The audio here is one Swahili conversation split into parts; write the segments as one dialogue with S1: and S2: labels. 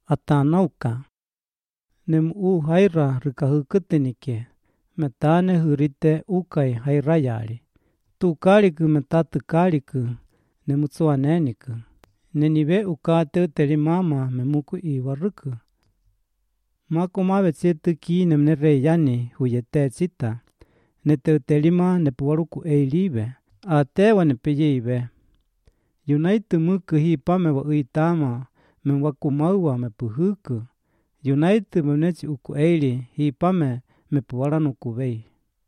S1: atanauka. Nem haira rikahukutinike, metane hurite ukai hairayari. Tu kaliku metatu kaliku, nemutsuaneniku. Nenive ukate telimama memuku iwaruku. Makumave tsitu ki nemnereyani huyete tsita. Nete telima nepuwaruku eilive, atewa nepeyeive. Yunaitu muku hipame wa uitama, memwakumaua mepuhuku. Yunaitu memneci uku eili, hipame mepuwaranuku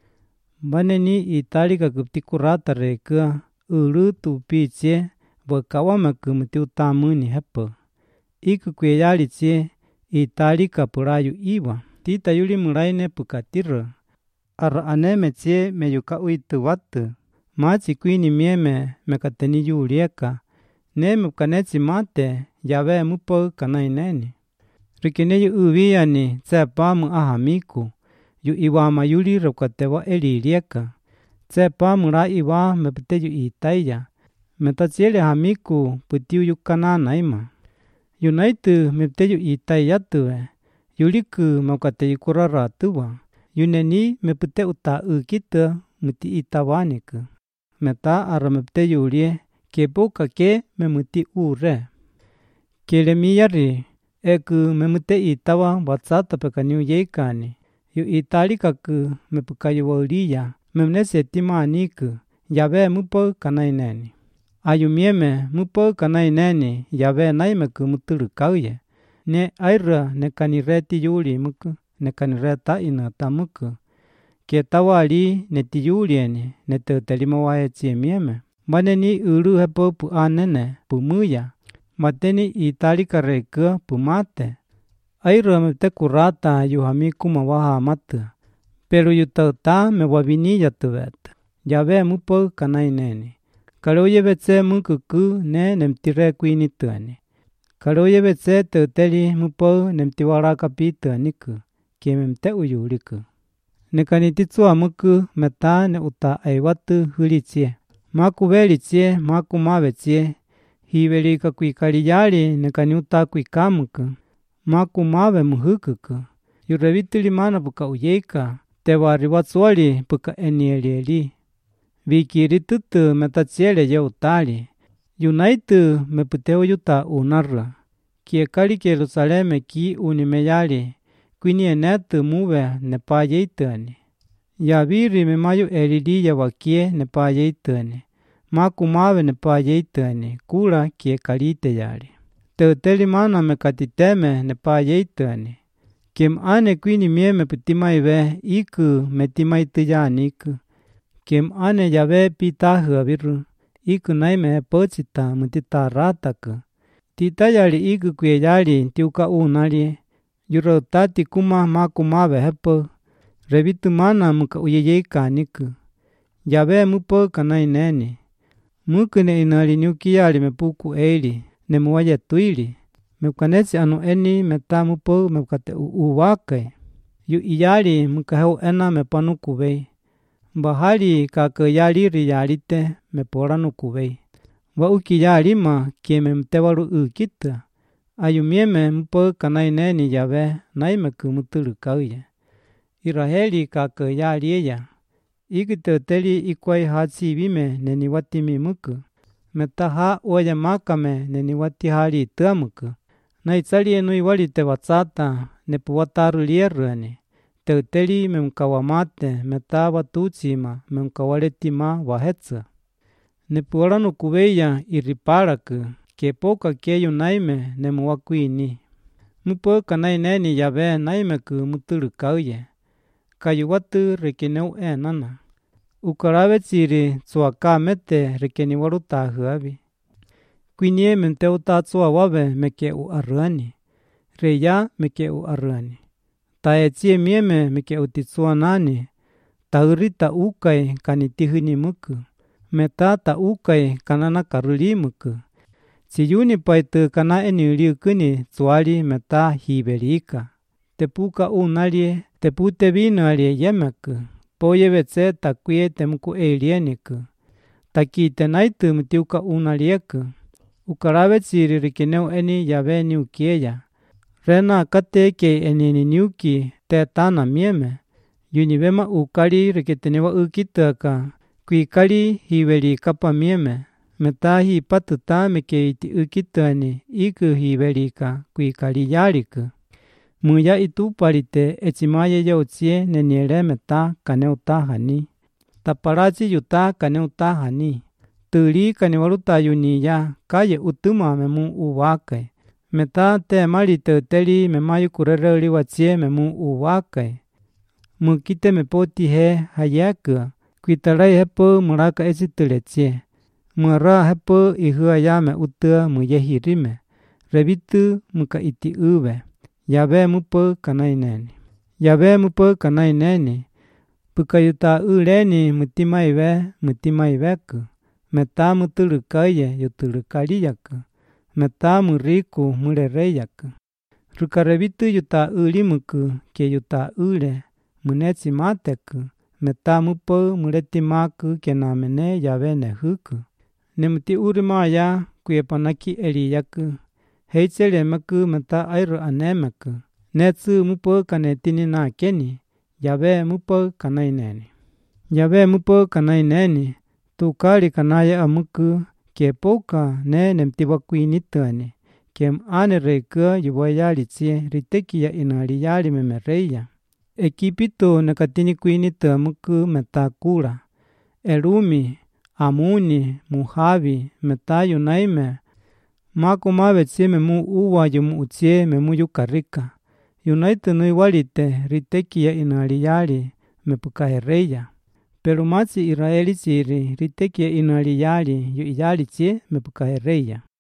S1: Baneni italika kuptikurata rekea, ulutu piche, wakawamaku mutiutamuni hepo. Iku kuyali tsie, italika purayu iwa. Tita yuli muraine pukatiro. Ara aneme tsie meyuka uitu watu. Machi kuini mieme mekateni yulieka. Neme ukaneci mate, yawe mupo kanaineni. Rikineyu uwiani tsepamu ahamiku. Yu iwama yuli rokatewa elilieka. Tsepamu ra iwa mepeteyu itaya. Metatsiele hamiku putiu yukananaima. Yunaitu mepeteyu itayatuwe. Yuliku meukateyu kuraratuwa. Yuneni mepete uta ukita muti itawaniku. Meta ara mepeteyu ulie. Kepoka ke memuti ure. Kelemiyari. Eku memute itawa watsata pekaniu yeikani. Yu italikaku mepukayu wauliya. Memnese timaniku. Yawe mupo kanaineni. Ayumieme mupo kanaineni. Yawe naimeku mutulukauye. Ne aira nekanireti yuli muku. Nekanireta inatamuku. Ketawali neti yulieni. Netetelima wae tsiemieme. Baneni ulu hepo pu anene pumuya. Mateni italika rekea pumate. Aira mete kurata yuhamiku mawaha matu. Pero yutauta mewabiniya tuweta. Yawe mupo kanaineni. Karoye betse mukuku ne nemtire kuini tuani. Karoye betse teuteli mupo nemtiwaraka pituaniku. Kime mte uyuliku. Nekanititsua muku meta ne uta aiwatu hulitsie. Maku velitsie, maku mavetsie. Hivelika kuikaliyali nekaniuta kuikamuku. Maku mave muhukuku. Yurevituli mana puka uyeika. Tewari watsuali puka enielieli. Vikiri tutu metatsiele ye utali. Yunaitu meputeo yuta unarra. Kiekali Jerusaleme ki unimeyali. Kwini enetu muve nepa yeituani. Yaviri memayu eliliya wakie nepa yeituani. Maku mave nepa yeituani. Kula kiekalite yali. Teuteli mana mekatiteme nepa yeituani. Kem ane kwini mieme putimaive iku metimaituyaniku. Kem ane yawe pitahu aviru. Iku naime pochita mutita rataku. Titayali iku kuyeyali tiuka unali. Yurotati kuma maku mave hepo. Revitu mana muka uyeyeikaniku. Yawe mupo kanaineni. Mukune inali niukiyali mepuku eili. Nemuwaye tuili. Meukaneci anu eni meta mupo meukate uwake. Yu iyali mukaheu ena mepanukuvei. Bahali kakeyaliri yalite meporanukuvei. Wa ukiyalima kieme mtewaru ukita. Ayumieme mupo kanaineni yawe naimeku mutulukauye. Iraheli kakeyaliya. Ikiteuteli ikwai hatsivime neniwatimi muku. Metaha oya makame neniwatihali tuamuku. Naitsalie nui walite watsata nepuwataru lieruani. Teuteli memkawamate meta watutsima memkawaletima wahetsa. Nepuwaranukuveya iriparaku. Kepoka keyu naime nemuwakuini. Mupo kanaineni yawe naimeku mutulukauye. Kayuwatu rekineu enana. Ukarave tsiri tsuaka mete rekeni warutahu avi. Kwinie menteuta tsua wawe meke uaruani. Reya meke uaruani. Taetsie mieme meke utitsua nani. Taurita ukai kanitihuni muku. Meta ta ukai kanana karuli muku. Tsiyuni paitu kana eniuliukuni tsuali meta hibelika. Tepuka unalie, tepute vino alie yemeku. Poye vetse takuye temuku eilieniku. Takite naitu mutiuka unalieku. Ukarave tsiri rikineu eni yawe ni ukieya. Rena kateke enini niuki te tana mieme. Yunivema ukali reketenewa ukitaka. Kuikali hiveli kapa mieme. Meta hi patuta meke iti ukitani iku hivelika kuikali yaliku. Muya itu palite echimaye yautsie neniele meta kaneutahani. Taparachi yuta kaneutahani. Tuli kanewaluta yuniya kaye utuma memu uwake. Meta te malite uteli memayu kurereli watsie memu uwake. Mukite mepoti he hayaka. Kuitalai hepo muraka esituletsie. Mura hepo ihua yame utua muyehirime. Rebitu muka iti uwe. Yabe mupo kanaineni. Yabe mupo kanaineni. Pukayuta uleni mutima iweku. Meta mutulukaye yutulukaliyaku. Meta muriku murereyaku. Rukarebitu yuta ulimuku ke yuta ule. Munetsi mateku. Meta mupo muretimaku kenamene yabe nehuku. Nemuti urimaya kuyepanaki eliyaku. Heitselemaku meta airu anemeku. Netsu mupo kanetini na keni. Yabe mupo kanaineni. Yabe mupo kanaineni. Tukali kanaya amuku. Kepoka ne nemtiwakuinituani. Kem ane reikua yuwayalitsie ritekia inaliyali memereya. Ekipito nekatini kuinitu amuku metakula. Elumi, Amuni, Muhavi, meta yunaime. Mako mabetsie memu uwa yumu utsie memu yukarika. Yunaitu nui walite ritekia inaliyali mepukahereya. Pero matsi Israeli tsiri ritekia inaliyali yu iyalitsie mepukahereya.